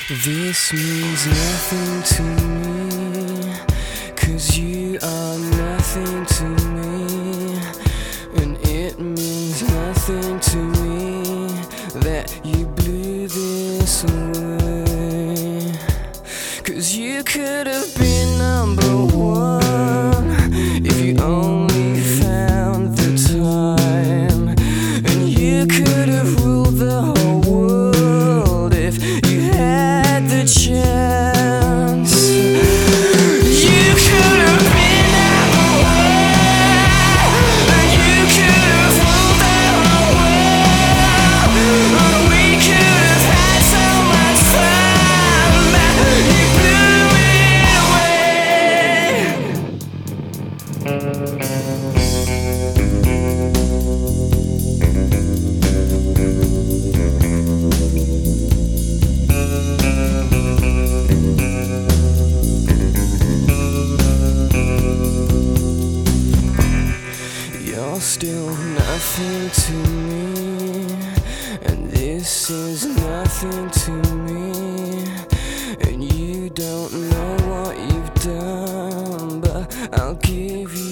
This means nothing to me, 'cause you are nothing to me. And it means nothing to me that you blew this away. 'Cause you could have been number one if you only found the time. And you could have ruled the whole world if you had the chance. You could have been number one, and you could have ruled the whole world. And we could have had so much fun, but you blew it away. You're still nothing to me, and this is nothing to me. And you don't know what you've done, but I'll give you